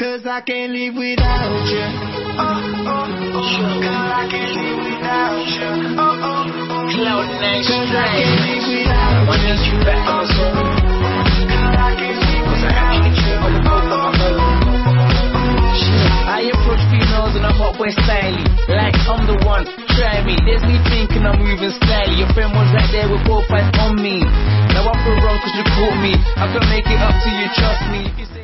'cause I can't live without you. Girl, I can't live without you. Cloud9 'Cause I can't live without you. I need you back on the soul. Girl, I can't live without you. I approach females in a hot boy style, like I'm the one, try me. There's me thinking I'm moving slyly. Your friend was right there with both eyes on me. Now I feel wrong 'cause you caught me. I can make it up to you, trust me. If you say